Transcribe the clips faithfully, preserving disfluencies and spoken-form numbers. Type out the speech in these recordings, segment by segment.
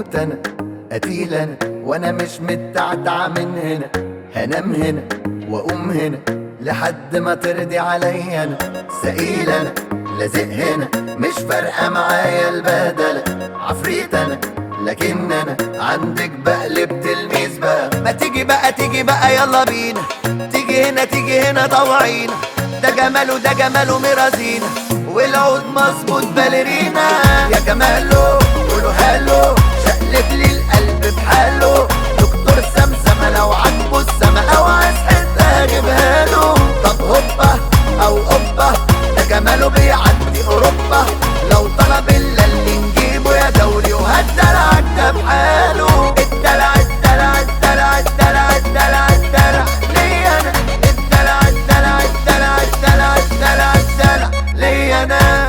هموت انا قتيل انا وانا مش متعتع من هنا، هنام هنا واقوم هنا لحد ما ترضي عليا. انا سئيل انا لازق هنا مش فارقه معايا البهدله، عفريت انا لكن انا عندك بقلب تلميذ بقى. ما تيجي بقى تيجي بقى يلا بينا، تيجي هنا تيجي هنا طوعينا، ده جماله ده جماله مرازينا والعود مظبوط باليرينا. يا جماله قولوا هالو شقلب لي القلب بحاله، دكتور سمسمة لو عجبه السما او عايز حته هجيبها له. طب هوبا او اوبا ده جماله بيعدي اوروبا، لو طلب الا اللي نجيبه يا دولي وهالدلع ده بحاله. الدلع الدلع الدلع الدلع الدلع الدلع ليا انا، الدلع الدلع الدلع الدلع الدلع الدلع ليا انا.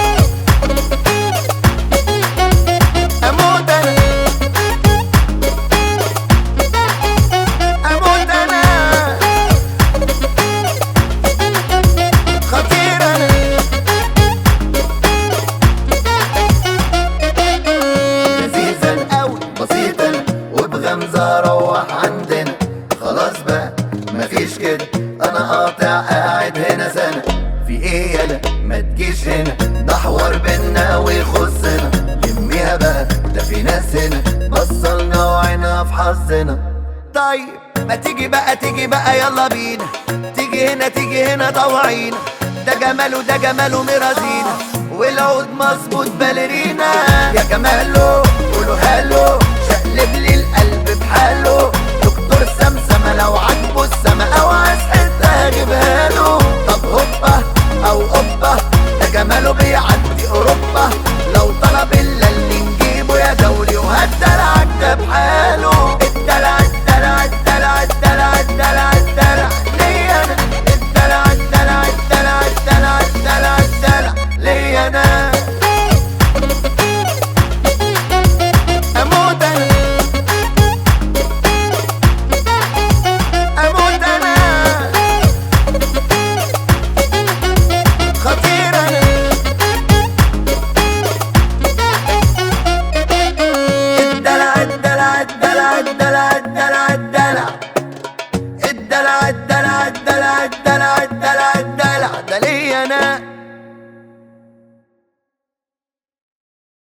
اموت انا اموت انا خطير انا لذيذ انا قوي بسيط انا وبغمزة روح عندنا. خلاص بقى مفيش كده انا قاطع قاعد هنا سنة. في ايه يالا ما تجيش هنا ده حوار بينا ويخصنا، لميها بقى ده في ناس هنا بصلنا وعينا في حظنا. طيب ما تيجي بقى تيجي بقى يلا بينا، تيجي هنا تيجي هنا طوعينا، ده جماله ده جماله مرازينا والعود مظبوط باليرينا. يا جماله قولوا هالو شقلب لي القلب بحاله، دكتور سمسمة لو